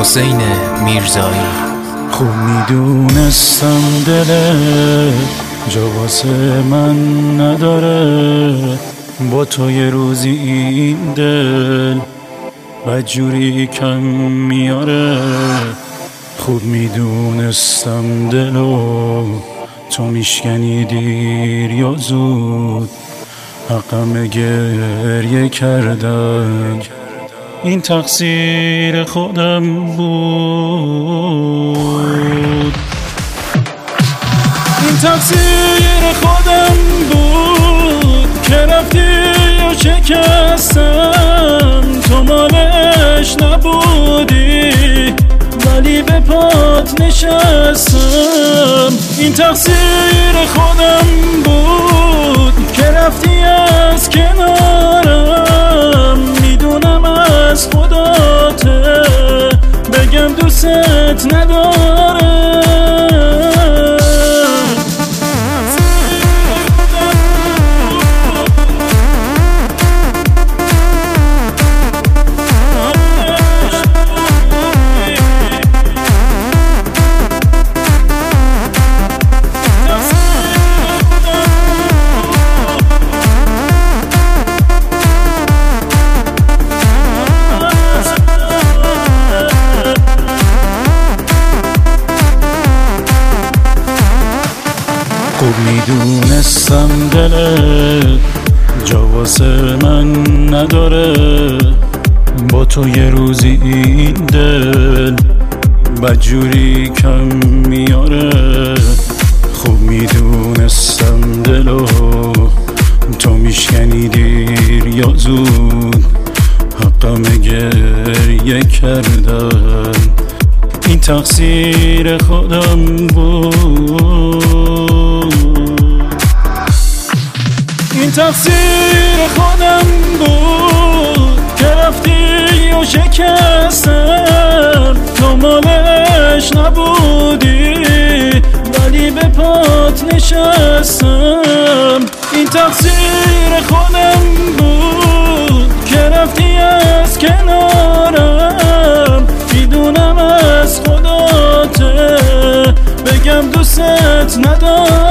حسین میرزایی. خوب میدونستم دلت جا واسه من نداره، با تو یه روزی این دل بدجوری کم میاره. خوب میدونستم دلو تو میشکنی دیر یا زود، حقم گریه کردن این تقصیر خودم بود، این تقصیر خودم بود که رفتی و شکستم، تو مالش نبودی ولی به پات نشستم. این تقصیر خودم بود که رفتی از کنارم، میدونم از خداته بگم دوست ندارم. خوب میدونستم دلت جا واسه من نداره، با تو یه روزی این دل بدجوری کم میاره. خوب میدونستم دلو تو میشکنی دیر یا زود، حقم گریه کردن این تقصیر خودم بود، این تقصیر خودم بود که رفتی و شکستم، تو مالش نبودی ولی به پات نشستم. این تقصیر خودم بود که رفتی از کنارم، میدونم از خداته بگم دوست ندارم.